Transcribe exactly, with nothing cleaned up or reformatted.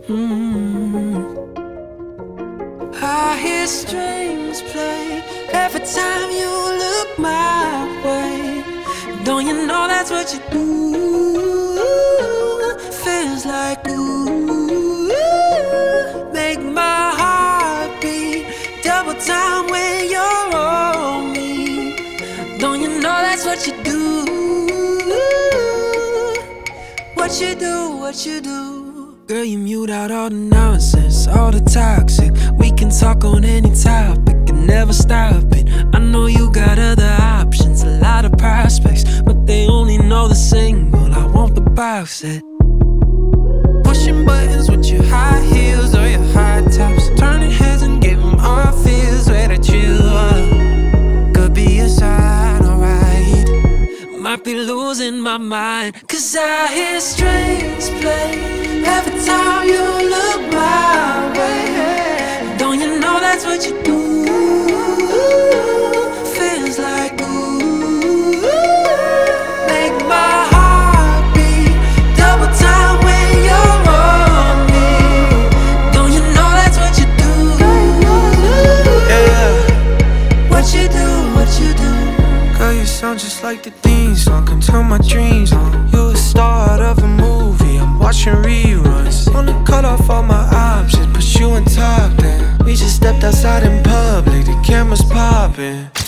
Mm. I hear strings play every time you look my way. Don't you know that's what you do? Feels like ooh, make my heart beat double time when you're on me. Don't you know that's what you do? What you do, what you do? Girl, you mute out all the nonsense, all the toxic. We can talk on any topic and never stop it. I know you got other options, a lot of prospects, but they only know the single. I want the box set. Pushing buttons with your high heels or your high tops, turning heads and giving all feels where that you are. Could be a sign, alright. Might be losing my mind, cause I hear strings play every time you look my way. Don't you know that's what you do? Feels like ooh, make my heart beat double time when you're on me. Don't you know that's what you do? Yeah. What you do, what you do? Girl, you sound just like the theme song, can turn my dreams on. You're the star of a movie, I'm watching reruns. Wanna cut off all my options, put you on top then. We just stepped outside in public, the camera's popping.